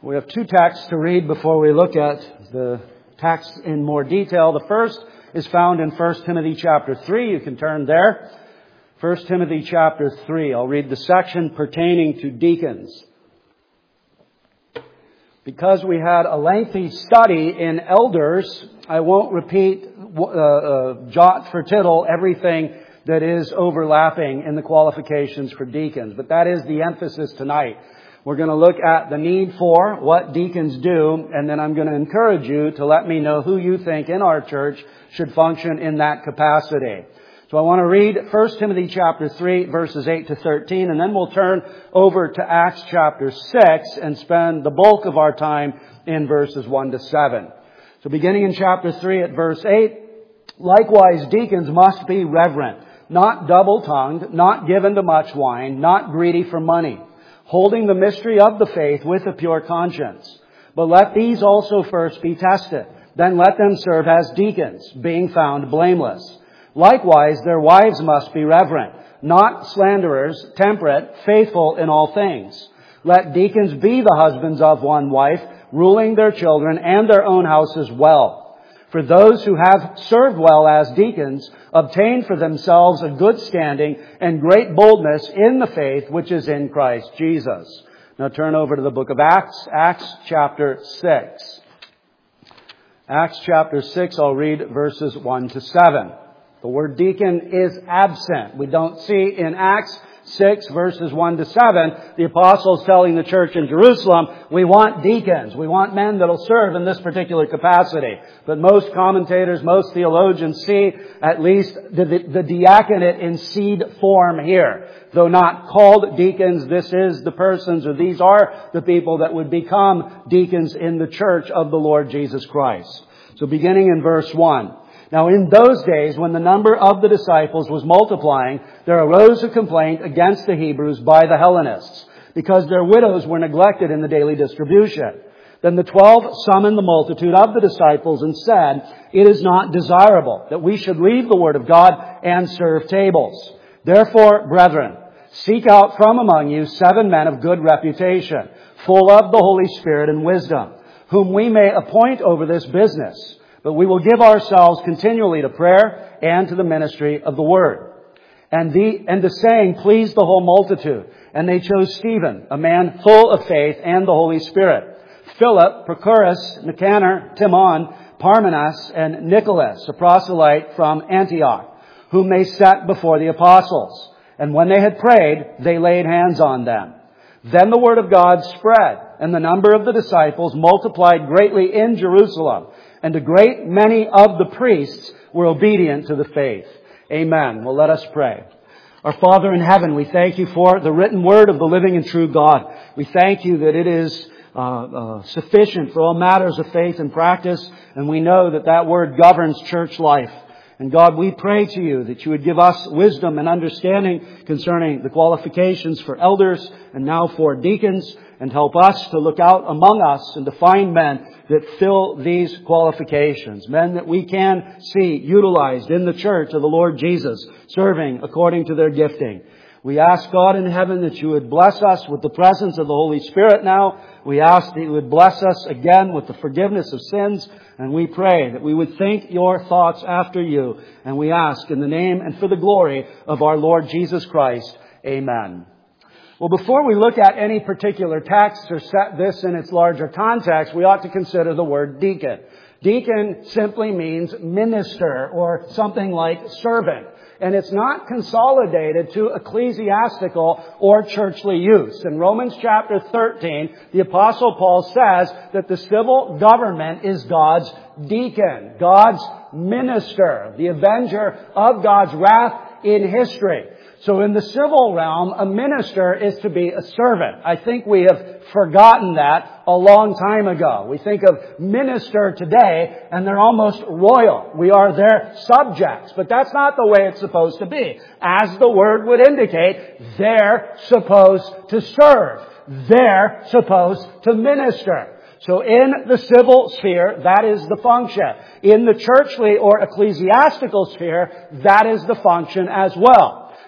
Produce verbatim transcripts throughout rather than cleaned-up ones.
We have two texts to read before we look at the text in more detail. The first is found in First Timothy chapter three. You can turn there. First Timothy chapter three. I'll read the section pertaining to deacons. Because we had a lengthy study in elders, I won't repeat uh, uh, jot for tittle everything that is overlapping in the qualifications for deacons. But that is the emphasis tonight. We're going to look at the need for what deacons do, and then I'm going to encourage you to let me know who you think in our church should function in that capacity. So I want to read First Timothy chapter three, verses eight to thirteen, and then we'll turn over to Acts chapter six and spend the bulk of our time in verses one to seven. So beginning in chapter three at verse eight, likewise deacons must be reverent, not double-tongued, not given to much wine, not greedy for money, holding the mystery of the faith with a pure conscience. But let these also first be tested. Then let them serve as deacons, being found blameless. Likewise, their wives must be reverent, not slanderers, temperate, faithful in all things. Let deacons be the husbands of one wife, ruling their children and their own houses well. For those who have served well as deacons obtain for themselves a good standing and great boldness in the faith which is in Christ Jesus. Now turn over to the book of Acts, Acts chapter six. Acts chapter six, I'll read verses one to seven. The word deacon is absent. We don't see in Acts six verses one to seven, the apostles telling the church in Jerusalem, we want deacons. We want men that'll serve in this particular capacity. But most commentators, most theologians see at least the, the, the diaconate in seed form here. Though not called deacons, this is the persons, or these are the people that would become deacons in the church of the Lord Jesus Christ. So beginning in verse one. Now in those days, when the number of the disciples was multiplying, there arose a complaint against the Hebrews by the Hellenists, because their widows were neglected in the daily distribution. Then the twelve summoned the multitude of the disciples and said, it is not desirable that we should leave the word of God and serve tables. Therefore, brethren, seek out from among you seven men of good reputation, full of the Holy Spirit and wisdom, whom we may appoint over this business. But we will give ourselves continually to prayer and to the ministry of the word. And the, and the saying pleased the whole multitude. And they chose Stephen, a man full of faith and the Holy Spirit, Philip, Prochorus, Nicanor, Timon, Parmenas, and Nicholas, a proselyte from Antioch, whom they set before the apostles. And when they had prayed, they laid hands on them. Then the word of God spread, and the number of the disciples multiplied greatly in Jerusalem. And a great many of the priests were obedient to the faith. Amen. Well, let us pray. Our Father in heaven, we thank you for the written word of the living and true God. We thank you that it is uh, uh, sufficient for all matters of faith and practice. And we know that that word governs church life. And God, we pray to you that you would give us wisdom and understanding concerning the qualifications for elders and now for deacons, and help us to look out among us and to find men that fill these qualifications. Men that we can see utilized in the church of the Lord Jesus, serving according to their gifting. We ask God in heaven that you would bless us with the presence of the Holy Spirit now. We ask that you would bless us again with the forgiveness of sins. And we pray that we would think your thoughts after you. And we ask in the name and for the glory of our Lord Jesus Christ. Amen. Well, before we look at any particular text or set this in its larger context, we ought to consider the word deacon. Deacon simply means minister or something like servant. And it's not consolidated to ecclesiastical or churchly use. In Romans chapter thirteen, the Apostle Paul says that the civil government is God's deacon, God's minister, the avenger of God's wrath in history. So in the civil realm, a minister is to be a servant. I think we have forgotten that a long time ago. We think of minister today and they're almost royal. We are their subjects. But that's not the way it's supposed to be. As the word would indicate, they're supposed to serve. They're supposed to minister. So in the civil sphere, that is the function. In the churchly or ecclesiastical sphere, that is the function as well.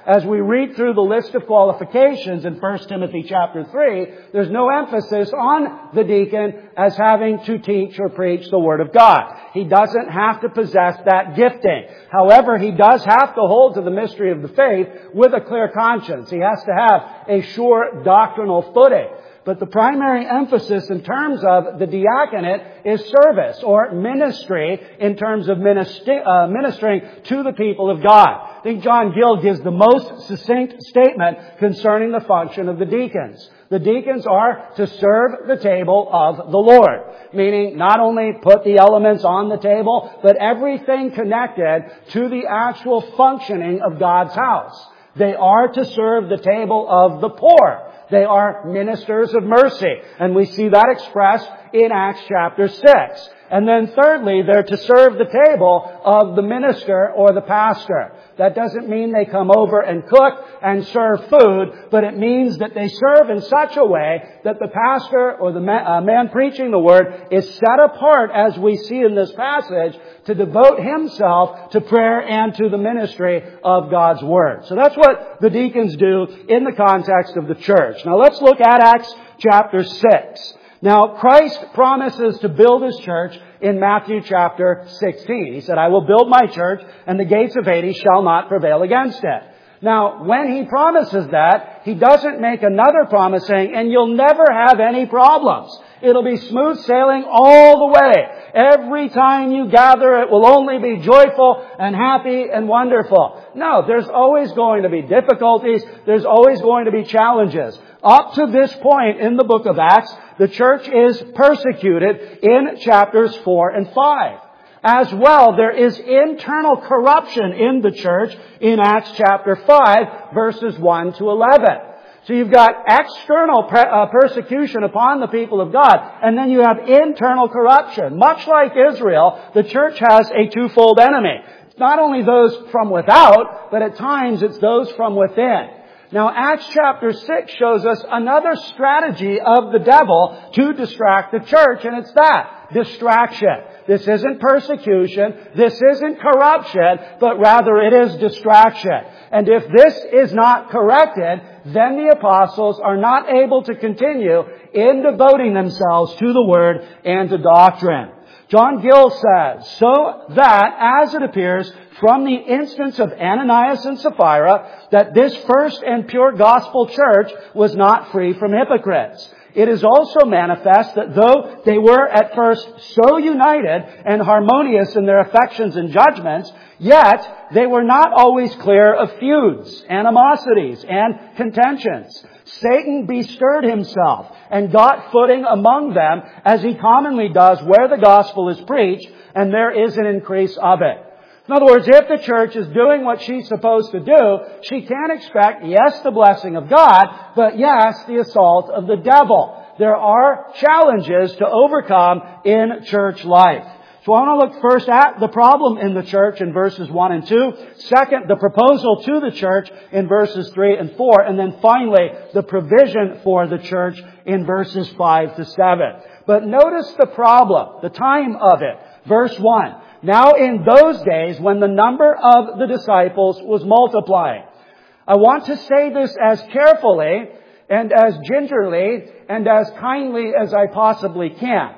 as we read through the list of qualifications in First Timothy chapter three, there's no emphasis on the deacon as having to teach or preach the Word of God. He doesn't have to possess that gifting. However, he does have to hold to the mystery of the faith with a clear conscience. He has to have a sure doctrinal footing. But the primary emphasis in terms of the diaconate is service or ministry in terms of ministry, uh, ministering to the people of God. I think John Gill gives the most succinct statement concerning the function of the deacons. The deacons are to serve the table of the Lord, meaning not only put the elements on the table, but everything connected to the actual functioning of God's house. They are to serve the table of the poor. They are ministers of mercy. And we see that expressed in Acts chapter six. And then thirdly, they're to serve the table of the minister or the pastor. That doesn't mean they come over and cook and serve food, but it means that they serve in such a way that the pastor or the man, uh, man preaching the word is set apart, as we see in this passage, to devote himself to prayer and to the ministry of God's word. So that's what the deacons do in the context of the church. Now let's look at Acts chapter six. Now, Christ promises to build His church in Matthew chapter sixteen. He said, I will build my church, and the gates of Hades shall not prevail against it. Now, when He promises that, He doesn't make another promise saying, and you'll never have any problems. It'll be smooth sailing all the way. Every time you gather, it will only be joyful and happy and wonderful. No, there's always going to be difficulties. There's always going to be challenges. Up to this point in the book of Acts, the church is persecuted in chapters four and five. As well, there is internal corruption in the church in Acts chapter five, verses one to eleven. So you've got external pre- uh, persecution upon the people of God, and then you have internal corruption. Much like Israel, the church has a twofold enemy. It's not only those from without, but at times it's those from within. Now, Acts chapter six shows us another strategy of the devil to distract the church, and it's that, distraction. This isn't persecution, this isn't corruption, but rather it is distraction. And if this is not corrected, then the apostles are not able to continue in devoting themselves to the Word and to doctrine. John Gill says, so that, as it appears from the instance of Ananias and Sapphira, that this first and pure gospel church was not free from hypocrites. It is also manifest that though they were at first so united and harmonious in their affections and judgments, yet they were not always clear of feuds, animosities, and contentions. Satan bestirred himself and got footing among them, as he commonly does where the gospel is preached, and there is an increase of it. In other words, if the church is doing what she's supposed to do, she can expect, yes, the blessing of God, but yes, the assault of the devil. There are challenges to overcome in church life. So I want to look first at the problem in the church in verses one and two. Second, the proposal to the church in verses three and four. And then finally, the provision for the church in verses five to seven. But notice the problem, the time of it. Verse one. Now in those days when the number of the disciples was multiplying. I want to say this as carefully and as gingerly and as kindly as I possibly can.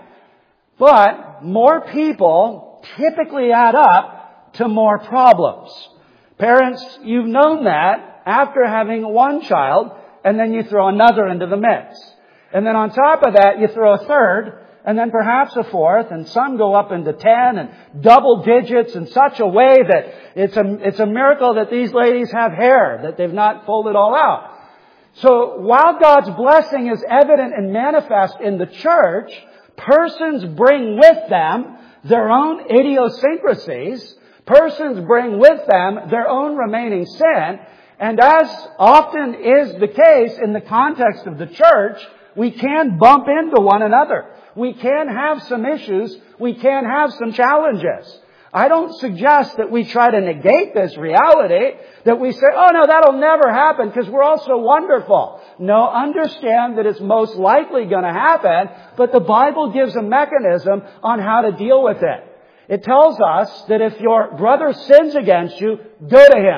But more people typically add up to more problems. Parents, you've known that after having one child, and then you throw another into the mix. And then on top of that, you throw a third, and then perhaps a fourth, and some go up into ten and double digits in such a way that it's a, it's a miracle that these ladies have hair, that they've not pulled it all out. So while God's blessing is evident and manifest in the church, persons bring with them their own idiosyncrasies. Persons bring with them their own remaining sin. And as often is the case in the context of the church, we can bump into one another. We can have some issues. We can have some challenges. I don't suggest that we try to negate this reality, that we say, oh no, that'll never happen because we're all so wonderful. No, understand that it's most likely going to happen, but the Bible gives a mechanism on how to deal with it. It tells us that if your brother sins against you, go to him.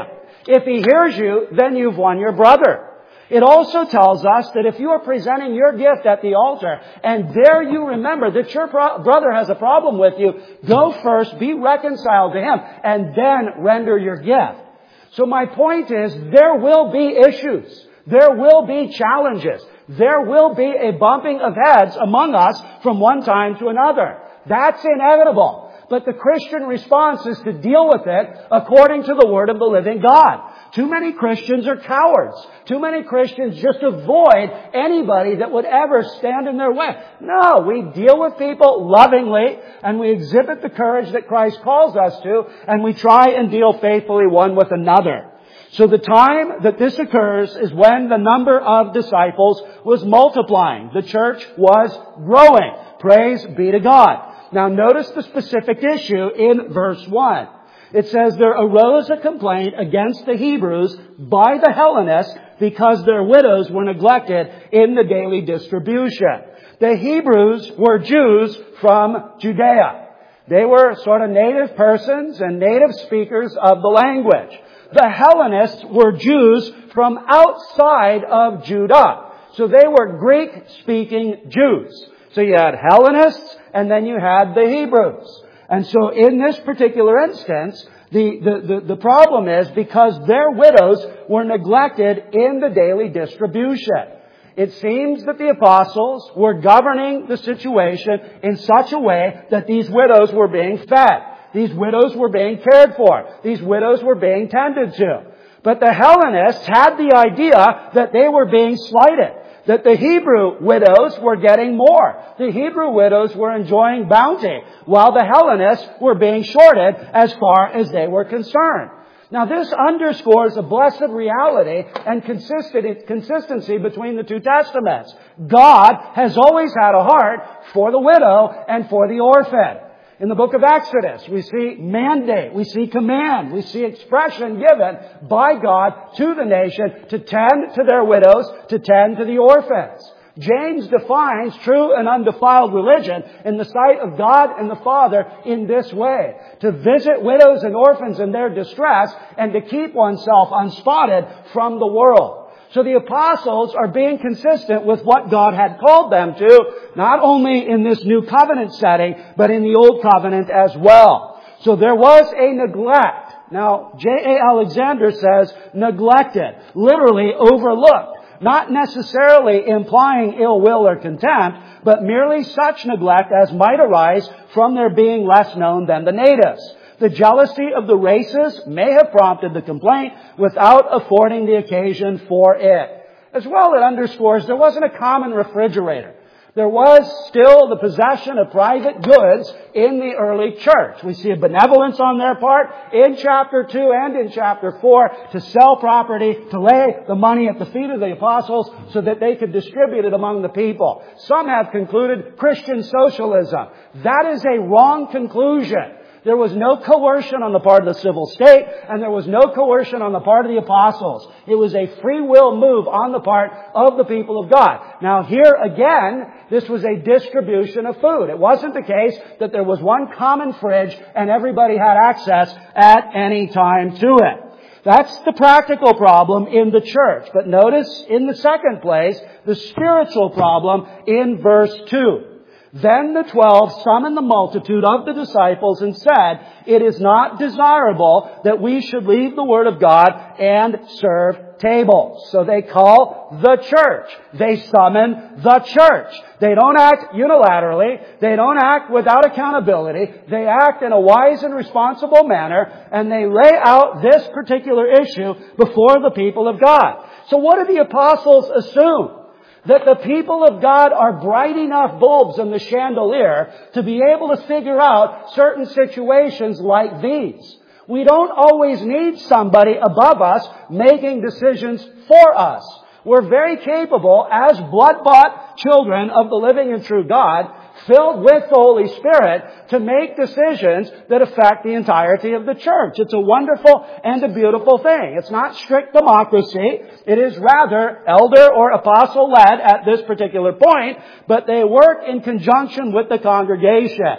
If he hears you, then you've won your brother. It also tells us that if you are presenting your gift at the altar and there you remember that your pro- brother has a problem with you, go first, be reconciled to him, and then render your gift. So my point is, there will be issues. There will be challenges. There will be a bumping of heads among us from one time to another. That's inevitable. But the Christian response is to deal with it according to the Word of the living God. Too many Christians are cowards. Too many Christians just avoid anybody that would ever stand in their way. No, we deal with people lovingly, and we exhibit the courage that Christ calls us to, and we try and deal faithfully one with another. So the time that this occurs is when the number of disciples was multiplying. The church was growing. Praise be to God. Now notice the specific issue in verse one. It says, there arose a complaint against the Hebrews by the Hellenists because their widows were neglected in the daily distribution. The Hebrews were Jews from Judea. They were sort of native persons and native speakers of the language. The Hellenists were Jews from outside of Judah. So they were Greek-speaking Jews. So you had Hellenists and then you had the Hebrews. And so in this particular instance, the, the, the, the problem is because their widows were neglected in the daily distribution. It seems that the apostles were governing the situation in such a way that these widows were being fed. These widows were being cared for. These widows were being tended to. But the Hellenists had the idea that they were being slighted. That the Hebrew widows were getting more. The Hebrew widows were enjoying bounty, while the Hellenists were being shorted as far as they were concerned. Now this underscores a blessed reality and consistency between the two testaments. God has always had a heart for the widow and for the orphan. In the book of Exodus, we see mandate, we see command, we see expression given by God to the nation to tend to their widows, to tend to the orphans. James defines true and undefiled religion in the sight of God and the Father in this way: to visit widows and orphans in their distress and to keep oneself unspotted from the world. So the apostles are being consistent with what God had called them to, not only in this new covenant setting, but in the old covenant as well. So there was a neglect. Now, J A Alexander says neglected, literally overlooked, not necessarily implying ill will or contempt, but merely such neglect as might arise from their being less known than the natives. The jealousy of the races may have prompted the complaint without affording the occasion for it. As well, it underscores there wasn't a common refrigerator. There was still the possession of private goods in the early church. We see a benevolence on their part in chapter two and in chapter four to sell property, to lay the money at the feet of the apostles so that they could distribute it among the people. Some have concluded Christian socialism. That is a wrong conclusion. There was no coercion on the part of the civil state, and there was no coercion on the part of the apostles. It was a free will move on the part of the people of God. Now here again, this was a distribution of food. It wasn't the case that there was one common fridge and everybody had access at any time to it. That's the practical problem in the church. But notice in the second place, the spiritual problem in verse two. Then the twelve summoned the multitude of the disciples and said, "It is not desirable that we should leave the word of God and serve tables." So they call the church. They summon the church. They don't act unilaterally. They don't act without accountability. They act in a wise and responsible manner, and they lay out this particular issue before the people of God. So what do the apostles assume? That the people of God are bright enough bulbs in the chandelier to be able to figure out certain situations like these. We don't always need somebody above us making decisions for us. We're very capable as blood-bought children of the living and true God, filled with the Holy Spirit, to make decisions that affect the entirety of the church. It's a wonderful and a beautiful thing. It's not strict democracy. It is rather elder or apostle-led at this particular point, but they work in conjunction with the congregation.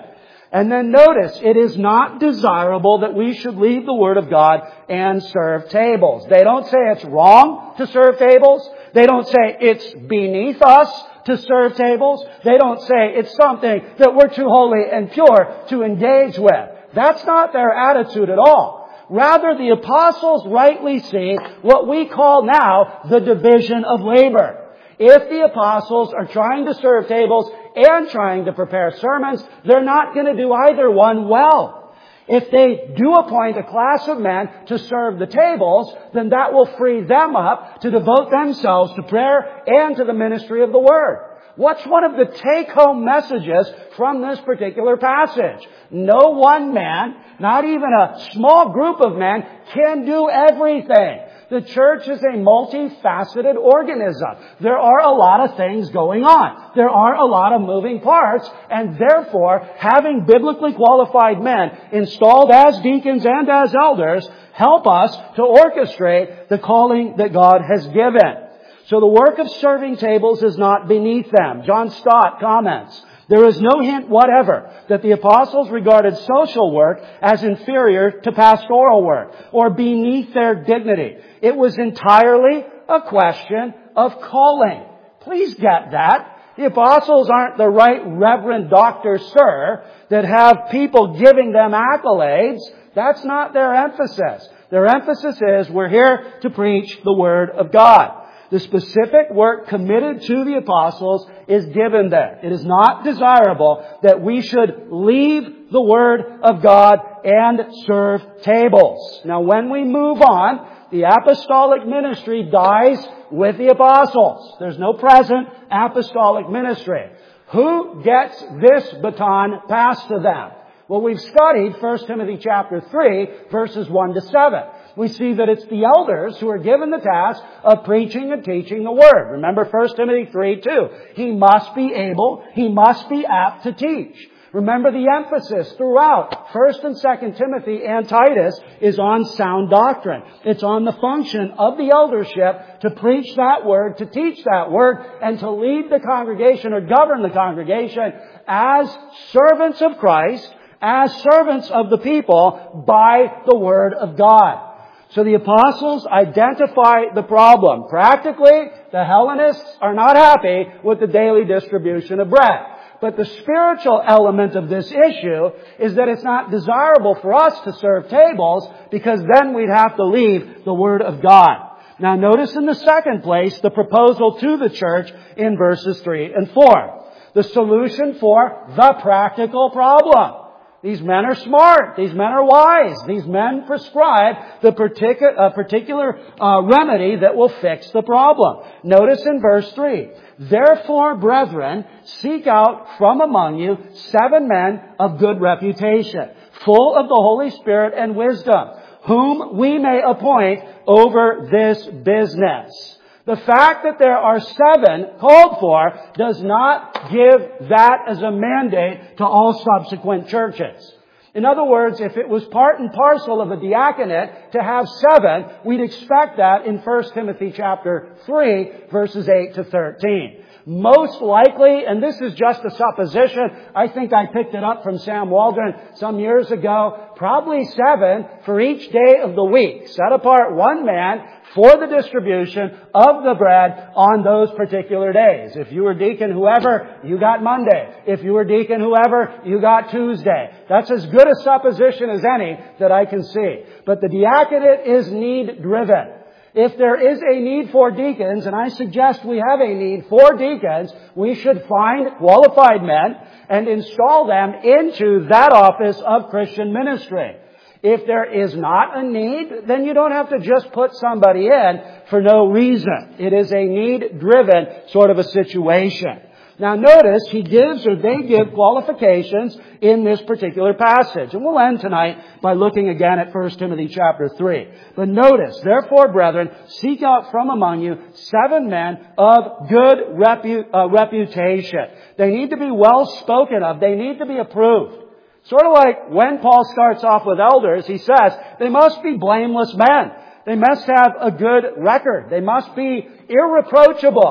And then notice, it is not desirable that we should leave the Word of God and serve tables. They don't say it's wrong to serve tables. They don't say it's beneath us to serve tables. They don't say it's something that we're too holy and pure to engage with. That's not their attitude at all. Rather, the apostles rightly see what we call now the division of labor. If the apostles are trying to serve tables and trying to prepare sermons, they're not going to do either one well. If they do appoint a class of men to serve the tables, then that will free them up to devote themselves to prayer and to the ministry of the Word. What's one of the take-home messages from this particular passage? No one man, not even a small group of men, can do everything. The church is a multifaceted organism. There are a lot of things going on. There are a lot of moving parts, and therefore, having biblically qualified men installed as deacons and as elders help us to orchestrate the calling that God has given. So the work of serving tables is not beneath them. John Stott comments, there is no hint whatever that the apostles regarded social work as inferior to pastoral work or beneath their dignity. It was entirely a question of calling. Please get that. The apostles aren't the right Reverend Doctor Sir that have people giving them accolades. That's not their emphasis. Their emphasis is we're here to preach the Word of God. The specific work committed to the apostles is given there. It is not desirable that we should leave the Word of God and serve tables. Now, when we move on, the apostolic ministry dies with the apostles. There's no present apostolic ministry. Who gets this baton passed to them? Well, we've studied First Timothy chapter three, verses one to seven. We see that it's the elders who are given the task of preaching and teaching the Word. Remember First Timothy three two. He must be able, he must be apt to teach. Remember the emphasis throughout First and Second Timothy and Titus is on sound doctrine. It's on the function of the eldership to preach that Word, to teach that Word, and to lead the congregation or govern the congregation as servants of Christ, as servants of the people by the Word of God. So the apostles identify the problem. Practically, the Hellenists are not happy with the daily distribution of bread. But the spiritual element of this issue is that it's not desirable for us to serve tables because then we'd have to leave the Word of God. Now notice in the second place the proposal to the church in verses three and four. The solution for the practical problem. These men are smart. These men are wise. These men prescribe the particular, uh, particular uh, remedy that will fix the problem. Notice in verse three. Therefore, brethren, seek out from among you seven men of good reputation, full of the Holy Spirit and wisdom, whom we may appoint over this business. The fact that there are seven called for does not give that as a mandate to all subsequent churches. In other words, if it was part and parcel of a diaconate to have seven, we'd expect that in First Timothy chapter three, verses eight to thirteen. Most likely, and this is just a supposition, I think I picked it up from Sam Waldron some years ago, probably seven for each day of the week. Set apart one man for the distribution of the bread on those particular days. If you were deacon whoever, you got Monday. If you were deacon whoever, you got Tuesday. That's as good a supposition as any that I can see. But the diaconate is need-driven. If there is a need for deacons, and I suggest we have a need for deacons, we should find qualified men and install them into that office of Christian ministry. If there is not a need, then you don't have to just put somebody in for no reason. It is a need-driven sort of a situation. Now notice, he gives or they give qualifications in this particular passage. And we'll end tonight by looking again at First Timothy chapter three. But notice, therefore, brethren, seek out from among you seven men of good repu- uh, reputation. They need to be well spoken of. They need to be approved. Sort of like when Paul starts off with elders, he says, they must be blameless men. They must have a good record. They must be irreproachable.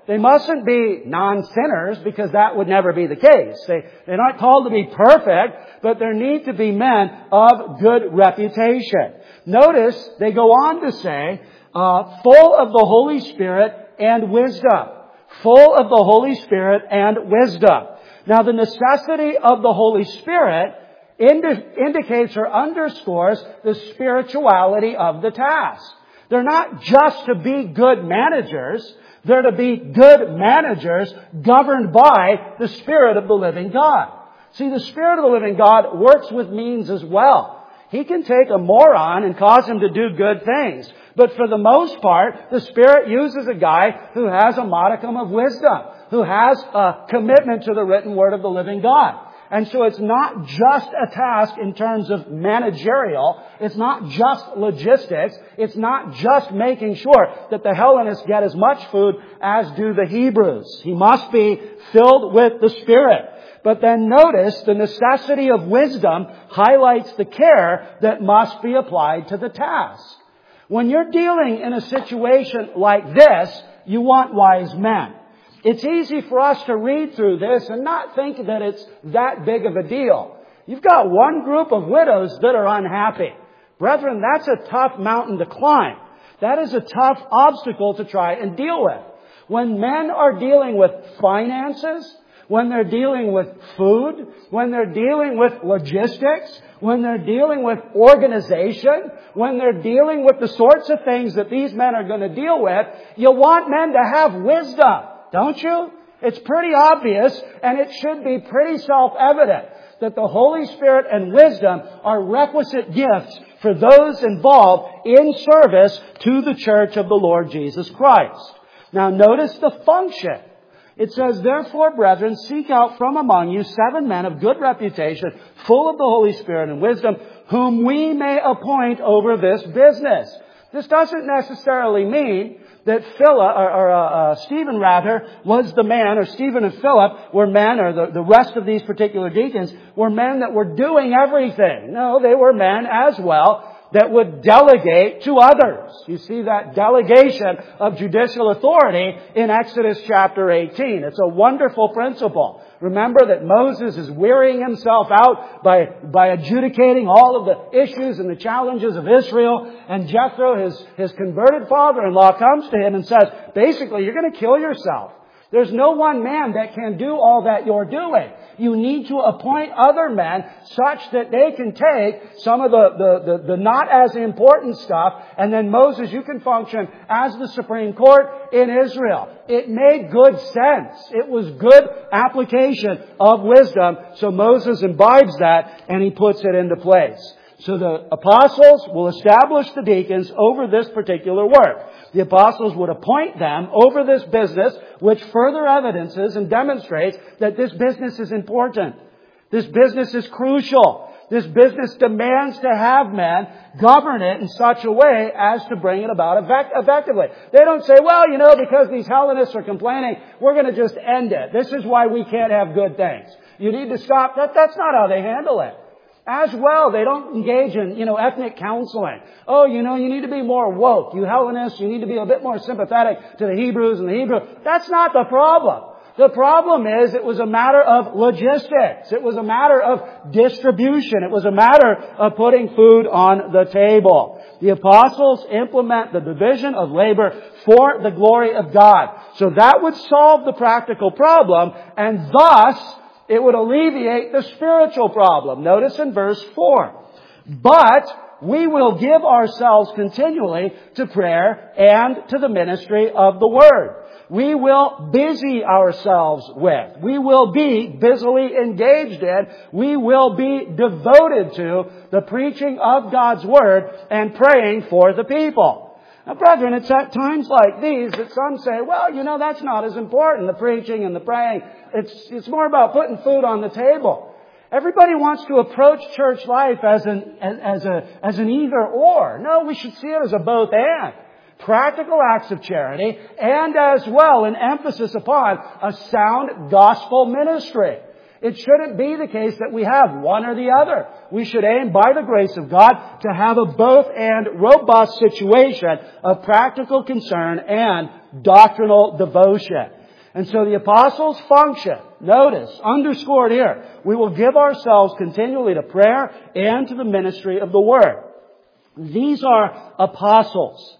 They mustn't be non-sinners, because that would never be the case. They, they're not called to be perfect, but there need to be men of good reputation. Notice they go on to say, uh, full of the Holy Spirit and wisdom. Full of the Holy Spirit and wisdom. Now, the necessity of the Holy Spirit indi- indicates or underscores the spirituality of the task. They're not just to be good managers. They're to be good managers governed by the Spirit of the living God. See, the Spirit of the living God works with means as well. He can take a moron and cause him to do good things. But for the most part, the Spirit uses a guy who has a modicum of wisdom, who has a commitment to the written Word of the living God. And so it's not just a task in terms of managerial. It's not just logistics. It's not just making sure that the Hellenists get as much food as do the Hebrews. He must be filled with the Spirit. But then notice the necessity of wisdom highlights the care that must be applied to the task. When you're dealing in a situation like this, you want wise men. It's easy for us to read through this and not think that it's that big of a deal. You've got one group of widows that are unhappy. Brethren, that's a tough mountain to climb. That is a tough obstacle to try and deal with. When men are dealing with finances, when they're dealing with food, when they're dealing with logistics, when they're dealing with organization, when they're dealing with the sorts of things that these men are going to deal with, you want men to have wisdom. Don't you? It's pretty obvious, and it should be pretty self-evident that the Holy Spirit and wisdom are requisite gifts for those involved in service to the church of the Lord Jesus Christ. Now notice the function. It says, therefore, brethren, seek out from among you seven men of good reputation, full of the Holy Spirit and wisdom, whom we may appoint over this business. This doesn't necessarily mean that Philip, or, or uh, uh, Stephen rather, was the man, or Stephen and Philip were men, or the, the rest of these particular deacons were men that were doing everything. No, they were men as well that would delegate to others. You see that delegation of judicial authority in Exodus chapter eighteen. It's a wonderful principle. Remember that Moses is wearying himself out by, by adjudicating all of the issues and the challenges of Israel. And Jethro, his, his converted father-in-law, comes to him and says, basically, you're going to kill yourself. There's no one man that can do all that you're doing. You need to appoint other men such that they can take some of the, the, the, the not as important stuff, and then Moses, you can function as the Supreme Court in Israel. It made good sense. It was good application of wisdom, so Moses imbibes that and he puts it into place. So the apostles will establish the deacons over this particular work. The apostles would appoint them over this business, which further evidences and demonstrates that this business is important. This business is crucial. This business demands to have men govern it in such a way as to bring it about effect- effectively. They don't say, well, you know, because these Hellenists are complaining, we're going to just end it. This is why we can't have good things. You need to stop. That, that's not how they handle it. As well, they don't engage in, you know, ethnic counseling. Oh, you know, you need to be more woke. You Hellenists, you need to be a bit more sympathetic to the Hebrews and the Hebrew. That's not the problem. The problem is it was a matter of logistics. It was a matter of distribution. It was a matter of putting food on the table. The apostles implement the division of labor for the glory of God. So that would solve the practical problem, and thus it would alleviate the spiritual problem. Notice in verse four. But we will give ourselves continually to prayer and to the ministry of the Word. We will busy ourselves with. We will be busily engaged in. We will be devoted to the preaching of God's Word and praying for the people. Now, brethren, it's at times like these that some say, well, you know, that's not as important, the preaching and the praying. It's, it's more about putting food on the table. Everybody wants to approach church life as an, as, as a, as an either or. No, we should see it as a both and. Practical acts of charity and as well an emphasis upon a sound gospel ministry. It shouldn't be the case that we have one or the other. We should aim, by the grace of God, to have a both and robust situation of practical concern and doctrinal devotion. And so the apostles' function, notice, underscored here, we will give ourselves continually to prayer and to the ministry of the Word. These are apostles.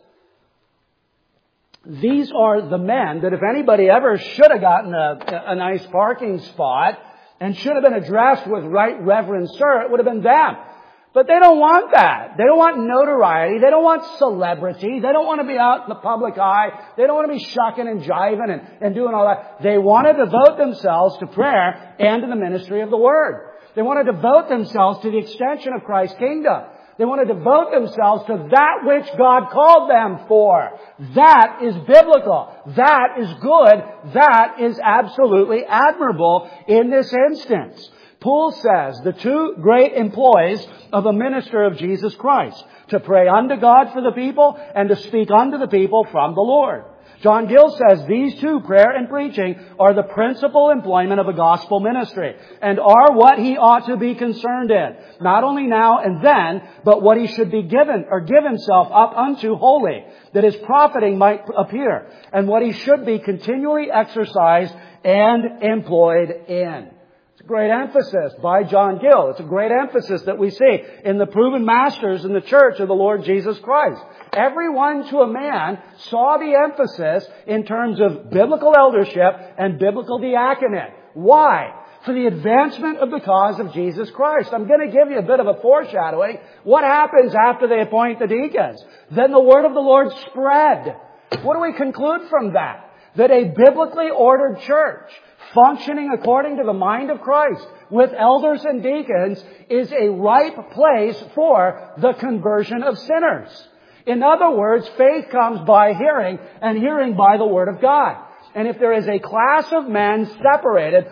These are the men that if anybody ever should have gotten a, a nice parking spot and should have been addressed with Right Reverend Sir, it would have been them. But they don't want that. They don't want notoriety. They don't want celebrity. They don't want to be out in the public eye. They don't want to be shucking and jiving and, and doing all that. They want to devote themselves to prayer and to the ministry of the Word. They want to devote themselves to the extension of Christ's kingdom. They want to devote themselves to that which God called them for. That is biblical. That is good. That is absolutely admirable in this instance. Paul says the two great employs of a minister of Jesus Christ, to pray unto God for the people and to speak unto the people from the Lord. John Gill says these two, prayer and preaching, are the principal employment of a gospel ministry and are what he ought to be concerned in, not only now and then, but what he should be given or give himself up unto wholly, that his profiting might appear, and what he should be continually exercised and employed in. Great emphasis by John Gill. It's a great emphasis that we see in the proven masters in the church of the Lord Jesus Christ. Everyone to a man saw the emphasis in terms of biblical eldership and biblical diaconate. Why? For the advancement of the cause of Jesus Christ. I'm going to give you a bit of a foreshadowing. What happens after they appoint the deacons? Then the word of the Lord spread. What do we conclude from that? That a biblically ordered church, functioning according to the mind of Christ, with elders and deacons, is a ripe place for the conversion of sinners. In other words, faith comes by hearing, and hearing by the Word of God. And if there is a class of men separated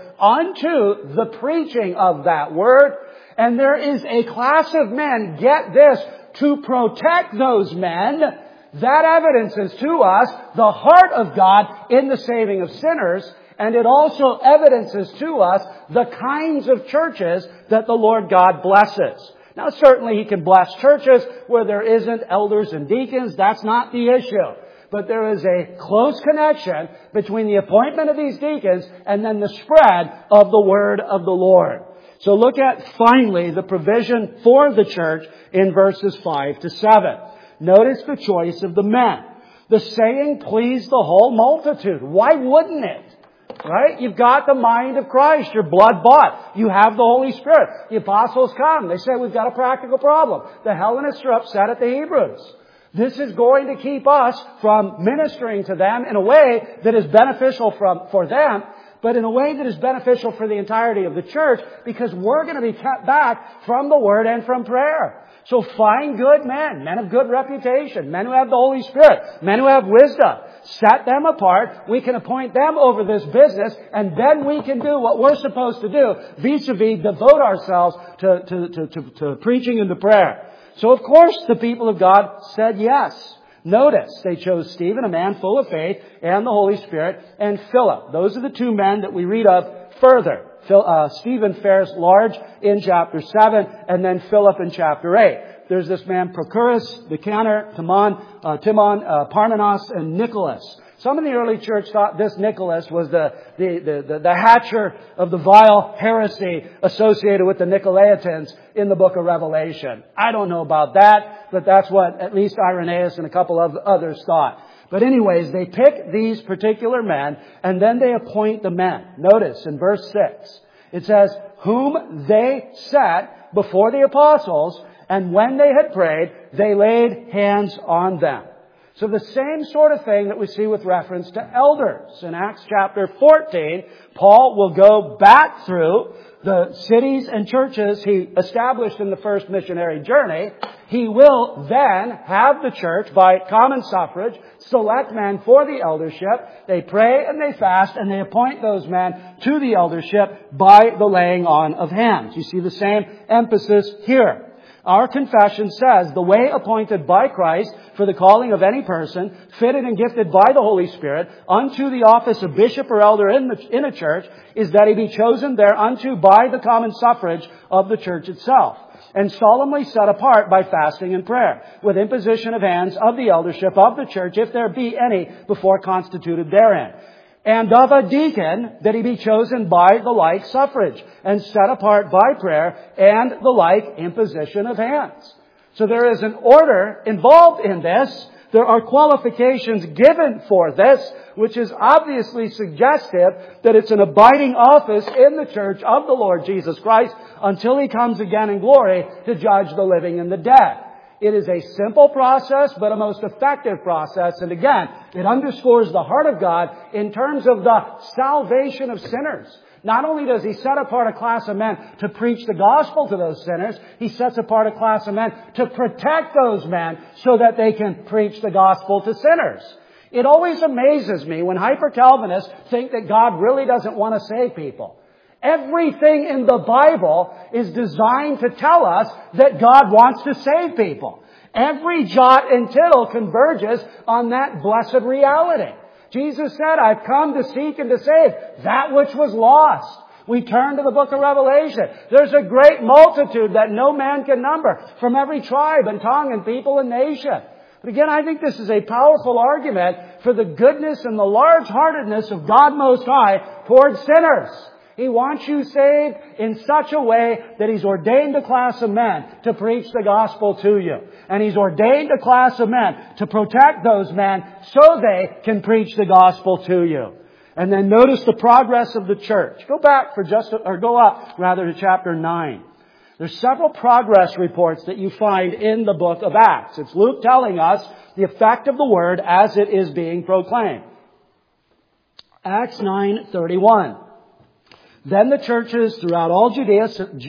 unto the preaching of that Word, and there is a class of men, get this, to protect those men, that evidences to us the heart of God in the saving of sinners. And it also evidences to us the kinds of churches that the Lord God blesses. Now, certainly He can bless churches where there isn't elders and deacons. That's not the issue. But there is a close connection between the appointment of these deacons and then the spread of the word of the Lord. So look at, finally, the provision for the church in verses five to seven. Notice the choice of the men. The saying pleased the whole multitude. Why wouldn't it? Right? You've got the mind of Christ. You're blood bought. You have the Holy Spirit. The apostles come. They say, we've got a practical problem. The Hellenists are upset at the Hebrews. This is going to keep us from ministering to them in a way that is beneficial from, for them, but in a way that is beneficial for the entirety of the church, because we're going to be kept back from the Word and from prayer. So find good men, men of good reputation, men who have the Holy Spirit, men who have wisdom. Set them apart. We can appoint them over this business, and then we can do what we're supposed to do, vis-a-vis devote ourselves to, to, to, to, to preaching and to prayer. So of course the people of God said yes. Notice, they chose Stephen, a man full of faith and the Holy Spirit, and Philip. Those are the two men that we read of further. Uh, Stephen fares large in chapter seven, and then Philip in chapter eight. There's this man Prochorus, Nicanor, Timon, uh, Timon, uh, Parmenas, and Nicholas. Some in the early church thought this Nicholas was the, the, the, the, the hatcher of the vile heresy associated with the Nicolaitans in the book of Revelation. I don't know about that, but that's what at least Irenaeus and a couple of others thought. But anyways, they pick these particular men, and then they appoint the men. Notice in verse six, it says, whom they set before the apostles, and when they had prayed, they laid hands on them. So the same sort of thing that we see with reference to elders. In Acts chapter fourteen, Paul will go back through the cities and churches he established in the first missionary journey. He will then have the church, by common suffrage, select men for the eldership. They pray and they fast, and they appoint those men to the eldership by the laying on of hands. You see the same emphasis here. Our confession says the way appointed by Christ for the calling of any person, fitted and gifted by the Holy Spirit, unto the office of bishop or elder in, the, in a church, is that he be chosen thereunto by the common suffrage of the church itself, and solemnly set apart by fasting and prayer, with imposition of hands of the eldership of the church, if there be any before constituted therein. and of a deacon that he be chosen by the like suffrage, and set apart by prayer, and the like imposition of hands. So there is an order involved in this. There are qualifications given for this, which is obviously suggestive that it's an abiding office in the church of the Lord Jesus Christ until He comes again in glory to judge the living and the dead. It is a simple process, but a most effective process. And again, it underscores the heart of God in terms of the salvation of sinners. Not only does He set apart a class of men to preach the gospel to those sinners, He sets apart a class of men to protect those men so that they can preach the gospel to sinners. It always amazes me when hyper-Calvinists think that God really doesn't want to save people. Everything in the Bible is designed to tell us that God wants to save people. Every jot and tittle converges on that blessed reality. Jesus said, I've come to seek and to save that which was lost. We turn to the book of Revelation. There's a great multitude that no man can number from every tribe and tongue and people and nation. But again, I think this is a powerful argument for the goodness and the large-heartedness of God Most High towards sinners. He wants you saved in such a way that He's ordained a class of men to preach the gospel to you. And He's ordained a class of men to protect those men so they can preach the gospel to you. And then notice the progress of the church. Go back for just, or go up rather to chapter nine. There's several progress reports that you find in the book of Acts. It's Luke telling us the effect of the word as it is being proclaimed. Acts nine thirty-one. Then the churches throughout all Judea,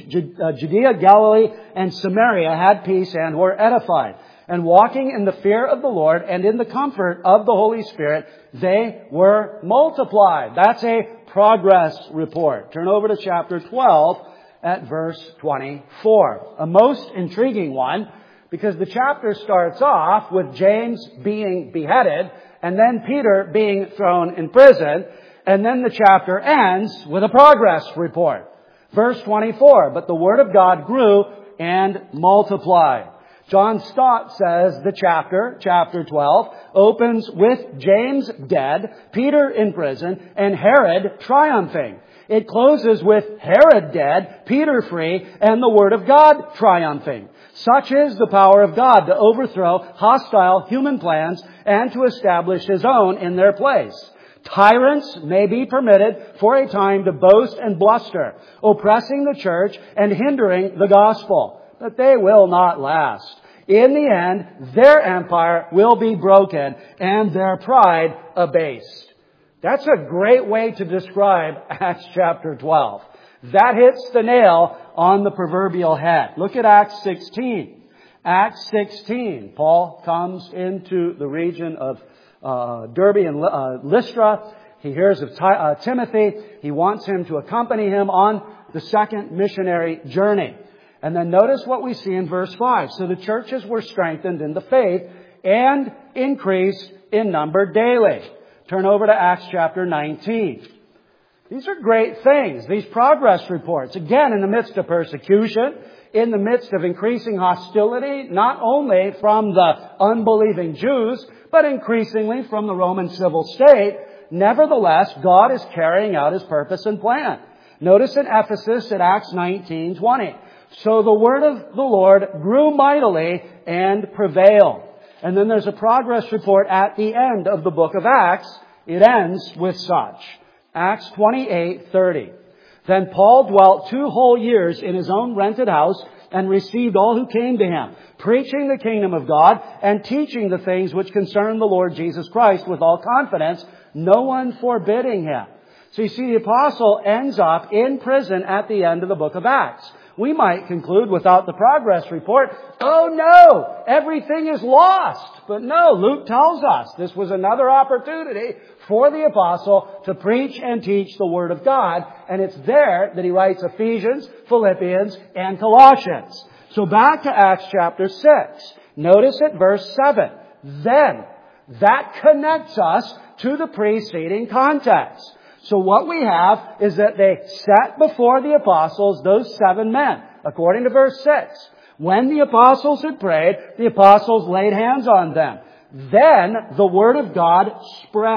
Judea, Galilee, and Samaria had peace and were edified. And walking in the fear of the Lord and in the comfort of the Holy Spirit, they were multiplied. That's a progress report. Turn over to chapter twelve at verse twenty-four. A most intriguing one, because the chapter starts off with James being beheaded and then Peter being thrown in prison. And then the chapter ends with a progress report. Verse twenty-four, but the word of God grew and multiplied. John Stott says the chapter, chapter twelve, opens with James dead, Peter in prison, and Herod triumphing. It closes with Herod dead, Peter free, and the word of God triumphing. Such is the power of God to overthrow hostile human plans and to establish His own in their place. Tyrants may be permitted for a time to boast and bluster, oppressing the church and hindering the gospel. But they will not last. In the end, their empire will be broken and their pride abased. That's a great way to describe Acts chapter twelve. That hits the nail on the proverbial head. Look at Acts sixteen. Acts sixteen. Paul comes into the region of Uh, Derbe and uh, Lystra. He hears of Ty- uh, Timothy. He wants him to accompany him on the second missionary journey. And then notice what we see in verse five. So the churches were strengthened in the faith and increased in number daily. Turn over to Acts chapter nineteen. These are great things, these progress reports. Again, in the midst of persecution, in the midst of increasing hostility, not only from the unbelieving Jews, but increasingly from the Roman civil state, nevertheless, God is carrying out His purpose and plan. Notice in Ephesus at Acts nineteen twenty. So the word of the Lord grew mightily and prevailed. And then there's a progress report at the end of the book of Acts. It ends with such. Acts twenty-eight thirty. Then Paul dwelt two whole years in his own rented house and received all who came to him, preaching the kingdom of God and teaching the things which concern the Lord Jesus Christ with all confidence, no one forbidding him. So you see, the apostle ends up in prison at the end of the book of Acts. We might conclude without the progress report, oh no, everything is lost. But no, Luke tells us this was another opportunity for the apostle to preach and teach the Word of God. And it's there that he writes Ephesians, Philippians, and Colossians. So back to Acts chapter six. Notice at verse seven. Then, that connects us to the preceding context. So what we have is that they set before the apostles those seven men, according to verse six. When the apostles had prayed, the apostles laid hands on them. Then the word of God spread,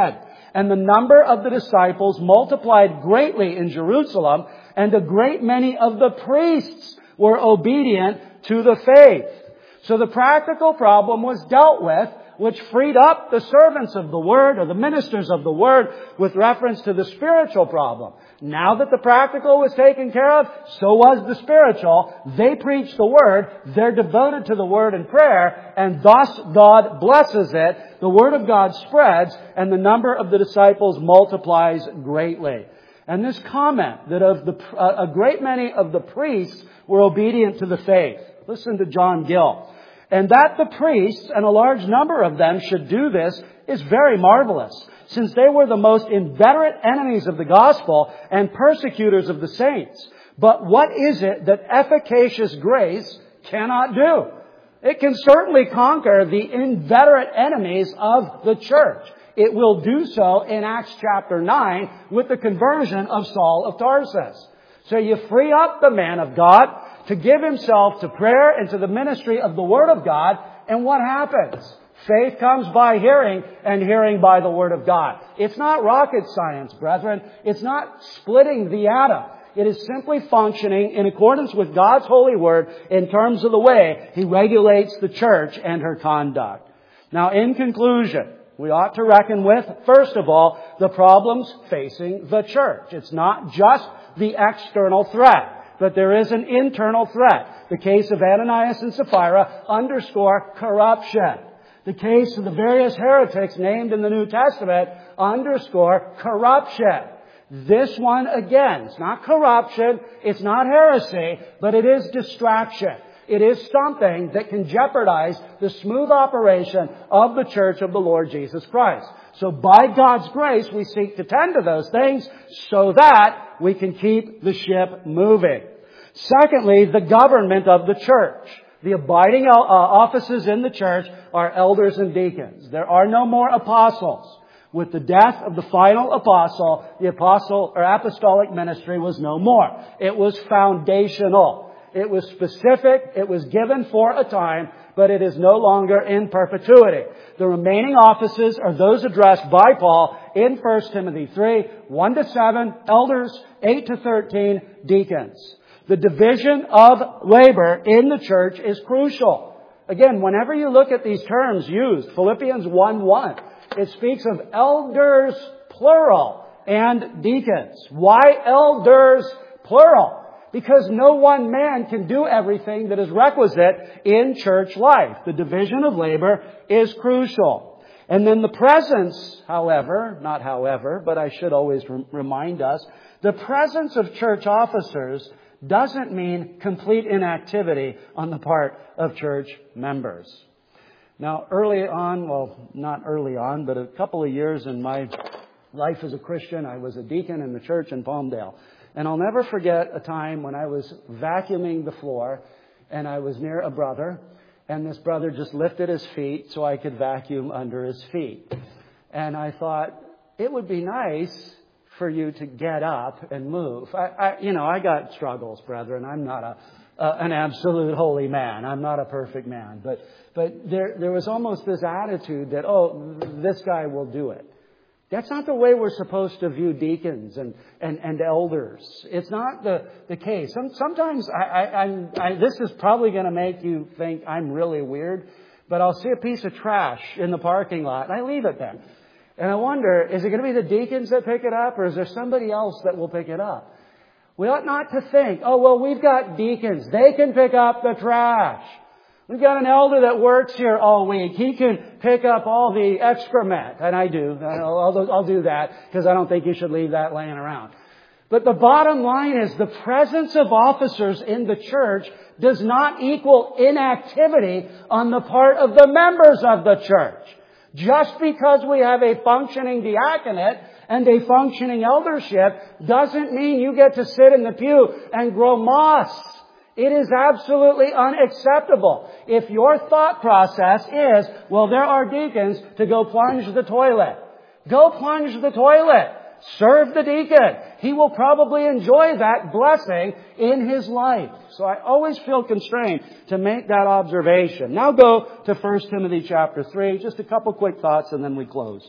And the number of the disciples multiplied greatly in Jerusalem, and a great many of the priests were obedient to the faith. So the practical problem was dealt with, which freed up the servants of the Word, or the ministers of the Word, with reference to the spiritual problem. Now that the practical was taken care of, so was the spiritual. They preach the Word, they're devoted to the Word and prayer, and thus God blesses it. The Word of God spreads, and the number of the disciples multiplies greatly. And this comment that of the, uh, a great many of the priests were obedient to the faith. Listen to John Gill. And that the priests, and a large number of them, should do this is very marvelous, since they were the most inveterate enemies of the gospel and persecutors of the saints. But what is it that efficacious grace cannot do? It can certainly conquer the inveterate enemies of the church. It will do so in Acts chapter nine with the conversion of Saul of Tarsus. So you free up the man of God to give himself to prayer and to the ministry of the Word of God. And what happens? Faith comes by hearing, and hearing by the Word of God. It's not rocket science, brethren. It's not splitting the atom. It is simply functioning in accordance with God's holy Word in terms of the way He regulates the church and her conduct. Now, in conclusion, we ought to reckon with, first of all, the problems facing the church. It's not just the external threat, but there is an internal threat. The case of Ananias and Sapphira underscore corruption. The case of the various heretics named in the New Testament underscore corruption. This one, again, it's not corruption, it's not heresy, but it is distraction. It is something that can jeopardize the smooth operation of the church of the Lord Jesus Christ. So by God's grace, we seek to tend to those things so that we can keep the ship moving. Secondly, the government of the church. The abiding uh, offices in the church are elders and deacons. There are no more apostles. With the death of the final apostle, the apostle or apostolic ministry was no more. It was foundational. It was specific. It was given for a time, but it is no longer in perpetuity. The remaining offices are those addressed by Paul in First Timothy three, one to seven, elders, eight to thirteen, deacons. The division of labor in the church is crucial. Again, whenever you look at these terms used, Philippians one one, it speaks of elders, plural, and deacons. Why elders, plural? Because no one man can do everything that is requisite in church life. The division of labor is crucial. And then the presence, however, not however, but I should always re- remind us, the presence of church officers doesn't mean complete inactivity on the part of church members. Now, early on, well, not early on, but a couple of years in my life as a Christian, I was a deacon in the church in Palmdale. And I'll never forget a time when I was vacuuming the floor and I was near a brother, and this brother just lifted his feet so I could vacuum under his feet. And I thought, it would be nice for you to get up and move. I, I you know, I got struggles, brethren. I'm not a uh, an absolute holy man. I'm not a perfect man. But but there there was almost this attitude that, oh, this guy will do it. That's not the way we're supposed to view deacons and, and, and elders. It's not the, the case. Some, sometimes I, I, I'm, I, this is probably going to make you think I'm really weird, but I'll see a piece of trash in the parking lot and I leave it there. And I wonder, is it going to be the deacons that pick it up, or is there somebody else that will pick it up? We ought not to think, oh, well, we've got deacons. They can pick up the trash. We've got an elder that works here all week. He can pick up all the excrement. And I do. I'll, I'll do that because I don't think you should leave that laying around. But the bottom line is the presence of officers in the church does not equal inactivity on the part of the members of the church. Just because we have a functioning diaconate and a functioning eldership doesn't mean you get to sit in the pew and grow moss. It is absolutely unacceptable. If your thought process is, well, there are deacons to go plunge the toilet. Go plunge the toilet. Serve the deacon. He will probably enjoy that blessing in his life. So I always feel constrained to make that observation. Now go to First Timothy chapter three. Just a couple quick thoughts and then we close.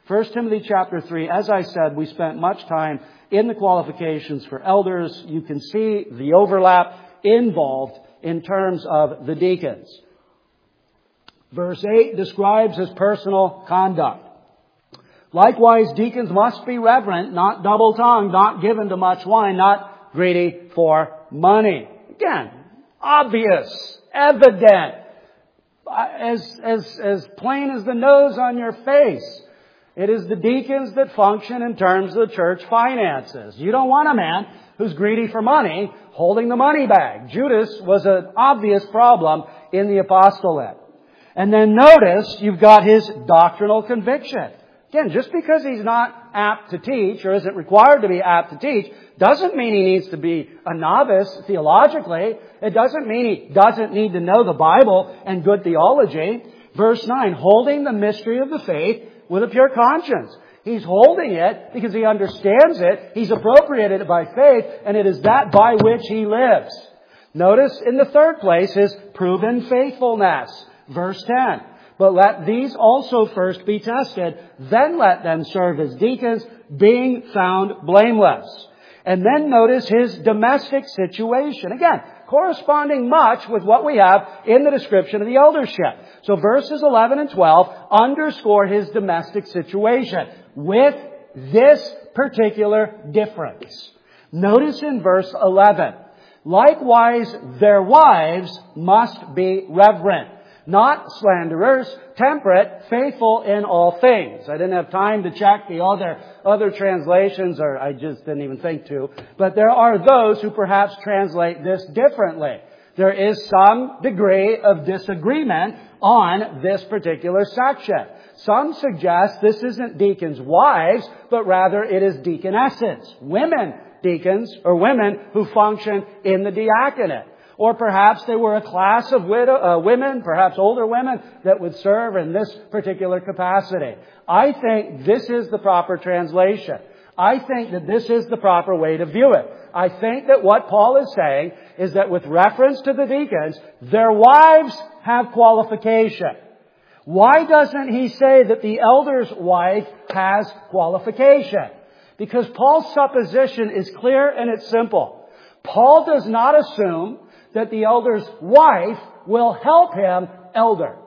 First Timothy chapter three, as I said, we spent much time in the qualifications for elders. You can see the overlap involved in terms of the deacons. Verse eight describes his personal conduct. Likewise, deacons must be reverent, not double-tongued, not given to much wine, not greedy for money. Again, obvious, evident, as, as, as plain as the nose on your face. It is the deacons that function in terms of the church finances. You don't want a man who's greedy for money holding the money bag. Judas was an obvious problem in the apostolate. And then notice you've got his doctrinal conviction. Again, just because he's not apt to teach or isn't required to be apt to teach doesn't mean he needs to be a novice theologically. It doesn't mean he doesn't need to know the Bible and good theology. Verse nine, holding the mystery of the faith with a pure conscience. He's holding it because he understands it. He's appropriated it by faith, and it is that by which he lives. Notice in the third place his proven faithfulness. Verse ten. But let these also first be tested, then let them serve as deacons, being found blameless. And then notice his domestic situation. Again, corresponding much with what we have in the description of the eldership. So verses eleven and twelve underscore his domestic situation with this particular difference. Notice in verse eleven, likewise their wives must be reverent, not slanderers, temperate, faithful in all things. I didn't have time to check the other other translations, or I just didn't even think to. But there are those who perhaps translate this differently. There is some degree of disagreement on this particular section. Some suggest this isn't deacons' wives, but rather it is deaconesses, women deacons, or women who function in the diaconate. Or perhaps they were a class of widow, uh, women, perhaps older women, that would serve in this particular capacity. I think this is the proper translation. I think that this is the proper way to view it. I think that what Paul is saying is that with reference to the deacons, their wives have qualification. Why doesn't he say that the elder's wife has qualification? Because Paul's supposition is clear and it's simple. Paul does not assume that the elder's wife will help him elder.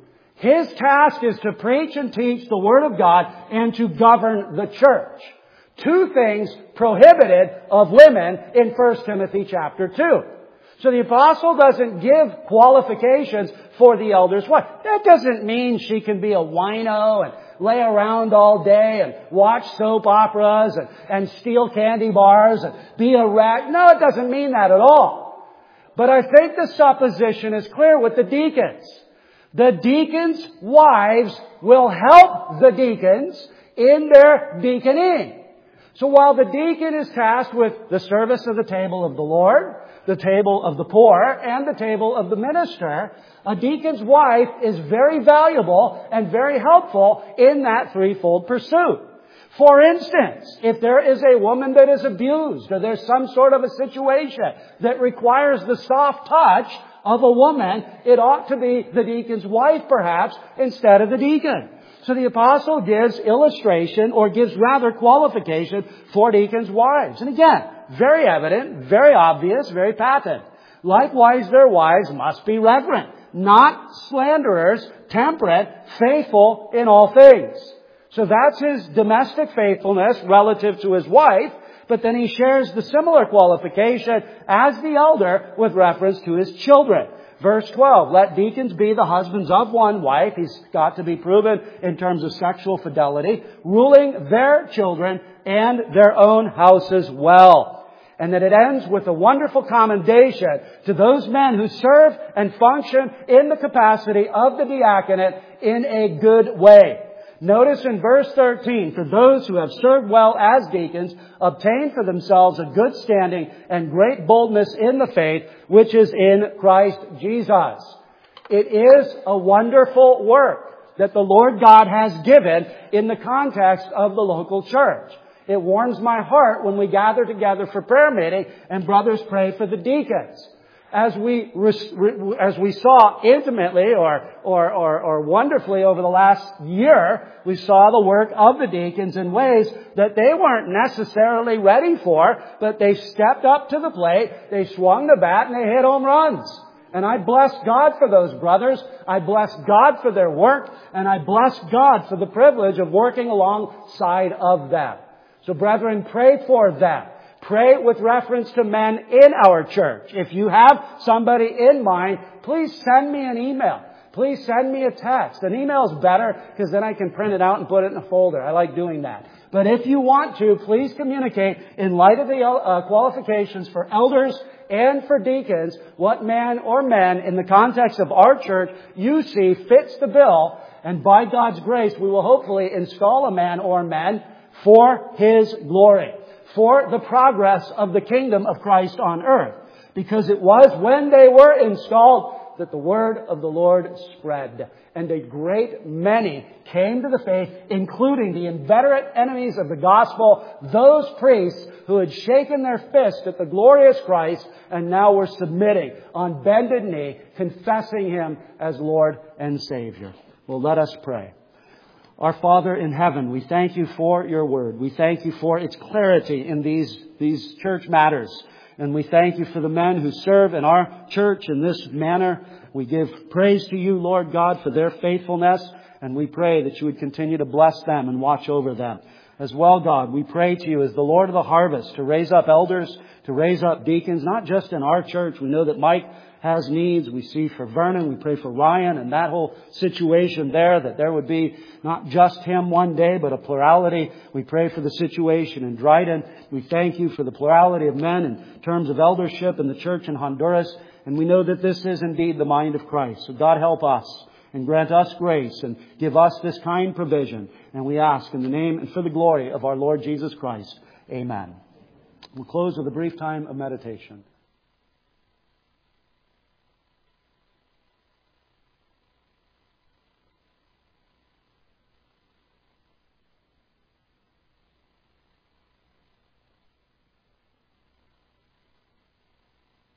His task is to preach and teach the Word of God and to govern the church. Two things prohibited of women in First Timothy chapter two. So the apostle doesn't give qualifications for the elder's wife. That doesn't mean she can be a wino and lay around all day and watch soap operas and, and steal candy bars and be a rat. No, it doesn't mean that at all. But I think the supposition is clear with the deacons. The deacons' wives will help the deacons in their deaconing. So while the deacon is tasked with the service of the table of the Lord, the table of the poor, and the table of the minister, a deacon's wife is very valuable and very helpful in that threefold pursuit. For instance, if there is a woman that is abused, or there's some sort of a situation that requires the soft touch of a woman, it ought to be the deacon's wife, perhaps, instead of the deacon. So the apostle gives illustration, or gives rather qualification, for deacons' wives. And again, very evident, very obvious, very patent. Likewise, their wives must be reverent, not slanderers, temperate, faithful in all things. So that's his domestic faithfulness relative to his wife, but then he shares the similar qualification as the elder with reference to his children. Verse twelve, let deacons be the husbands of one wife. He's got to be proven in terms of sexual fidelity, ruling their children and their own houses well. And that it ends with a wonderful commendation to those men who serve and function in the capacity of the diaconate in a good way. Notice in verse thirteen, for those who have served well as deacons, obtain for themselves a good standing and great boldness in the faith, which is in Christ Jesus. It is a wonderful work that the Lord God has given in the context of the local church. It warms my heart when we gather together for prayer meeting and brothers pray for the deacons. As we, as we saw intimately or, or, or, or wonderfully over the last year, we saw the work of the deacons in ways that they weren't necessarily ready for, but they stepped up to the plate, they swung the bat, and they hit home runs. And I bless God for those brothers. I bless God for their work, and I bless God for the privilege of working alongside of them. So brethren, pray for them. Pray with reference to men in our church. If you have somebody in mind, please send me an email. Please send me a text. An email is better because then I can print it out and put it in a folder. I like doing that. But if you want to, please communicate in light of the uh, qualifications for elders and for deacons what man or men in the context of our church you see fits the bill. And by God's grace, we will hopefully install a man or men for His glory, for the progress of the kingdom of Christ on earth. Because it was when they were installed that the word of the Lord spread. And a great many came to the faith, including the inveterate enemies of the gospel, those priests who had shaken their fist at the glorious Christ and now were submitting on bended knee, confessing Him as Lord and Savior. Well, let us pray. Our Father in heaven, we thank You for Your word. We thank You for its clarity in these, these church matters. And we thank You for the men who serve in our church in this manner. We give praise to You, Lord God, for their faithfulness. And we pray that You would continue to bless them and watch over them. As well, God, we pray to You as the Lord of the harvest to raise up elders, to raise up deacons, not just in our church. We know that Mike has needs. We see for Vernon. We pray for Ryan and that whole situation there, that there would be not just him one day, but a plurality. We pray for the situation in Dryden. We thank You for the plurality of men in terms of eldership in the church in Honduras. And we know that this is indeed the mind of Christ. So God, help us and grant us grace and give us this kind provision. And we ask in the name and for the glory of our Lord Jesus Christ. Amen. We'll close with a brief time of meditation.